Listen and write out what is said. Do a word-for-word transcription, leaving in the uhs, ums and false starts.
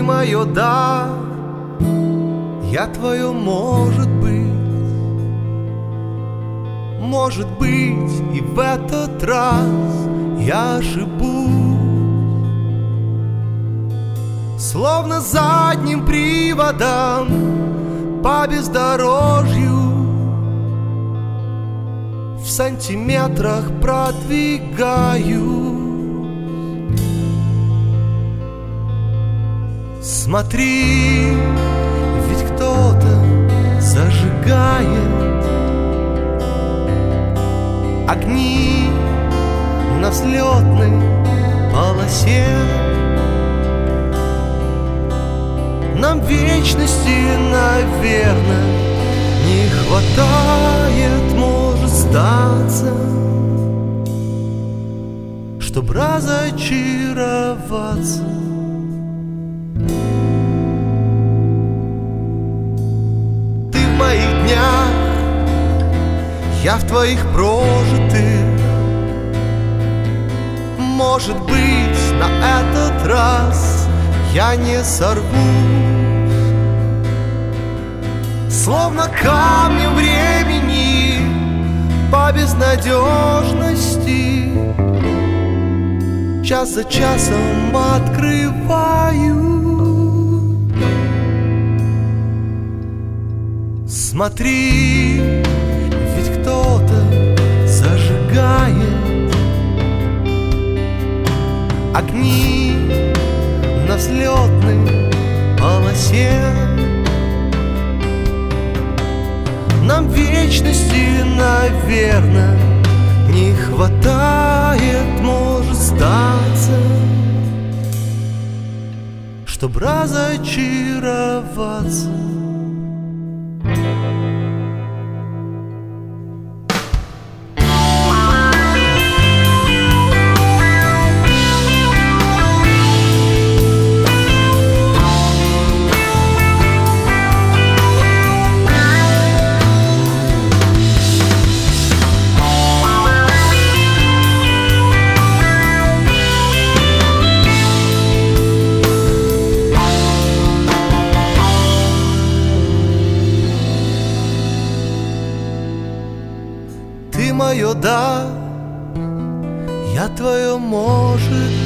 мое да, я твое может быть. Может быть, и в этот раз я ошибусь. Словно задним приводом по бездорожью в сантиметрах продвигаюсь. Смотри, ведь кто-то зажигает огни на взлетной полосе. Нам вечности, наверное, не хватает, может статься, чтоб разочароваться. Ты в моих днях, я в твоих прожитых. Может быть, на этот раз я не сорвусь. Словно камнем времени по безнадежности час за часом открываю. Смотри, ведь кто-то зажигает огни на взлетной полосе. Нам вечности, наверное, не хватает, может статься, чтоб разочароваться. Ты мое да, я твое может